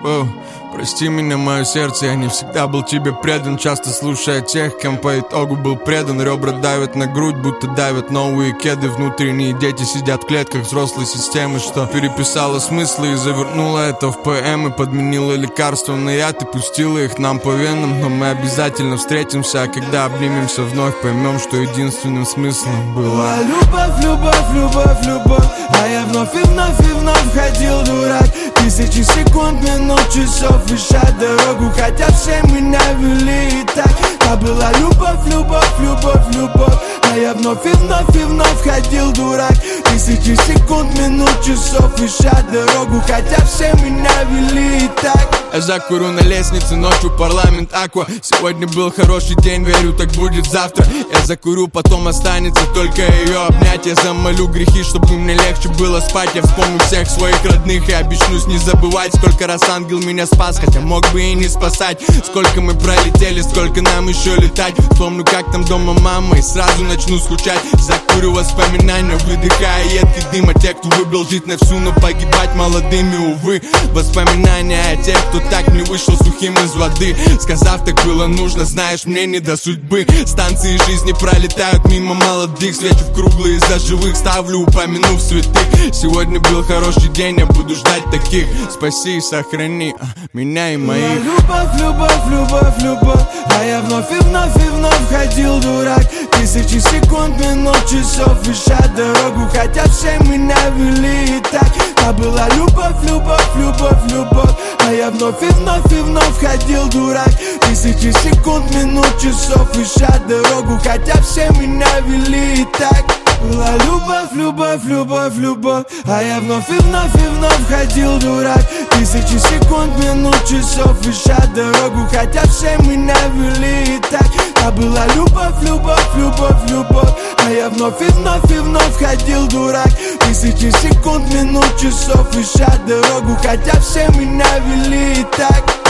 Прости меня, мое сердце, я не всегда был тебе предан. Часто слушая тех, кем по итогу был предан. Ребра давят на грудь, будто давят новые кеды. Внутренние дети сидят в клетках взрослой системы, что переписала смыслы и завернула это в поэмы. Подменила лекарства на яд и пустила их нам по венам. Но мы обязательно встретимся, а когда обнимемся вновь, поймем, что единственным смыслом была любовь, любовь, любовь, любовь. А я вновь и вновь и вновь ходил дурак. Тысячи секунд, минут, часов, ища дорогу, хотя все меня вели и так. Та была любовь, любовь, любовь, любовь. А я вновь и вновь и вновь ходил дурак. Тысячи секунд, минут, часов, ища дорогу, хотя все меня вели и так. Я закурю на лестнице, ночью парламент Аква. Сегодня был хороший день, верю, так будет завтра. Я закурю, потом останется только ее обнять. Я замолю грехи, чтобы мне легче было спать. Я вспомню всех своих родных и обещаюсь не забывать, сколько раз ангел меня спас, хотя мог бы и не спасать. Сколько мы пролетели, сколько нам еще летать. Вспомню, как там дома мама, и сразу начну скучать. Закурю воспоминания, выдыхая едкий дым. А те, кто выбрал жить на всю, но погибать молодыми, увы. Воспоминания о тех, кто так не вышел сухим из воды, сказав, так было нужно, знаешь, мне не до судьбы. Станции жизни пролетают мимо молодых. Свечу в круглые за живых ставлю, упомянув святых. Сегодня был хороший день, я буду ждать таких. Спаси и сохрани меня и моих. Любовь, любовь, любовь, любовь. А я вновь и вновь и вновь ходил дурак. Тысячи секунд, минут, часов, ища дорогу, хотя все меня вели и так. Та была любовь, любовь, любовь, любовь. А я вновь и вновь и вновь ходил дурак. Тысячи секунд, минут, часов, ища дорогу, хотя все меня вели и так. Была любовь, любовь, любовь, любовь. А я вновь и вновь и вновь ходил дурак. Тысячи секунд, минут, часов, ища дорогу, хотя все меня вели и так. Та была любовь, любовь, любовь, любовь. А я вновь и вновь ходил дурак. Тысячи секунд, минут, часов, ища дорогу, хотя все меня вели и так.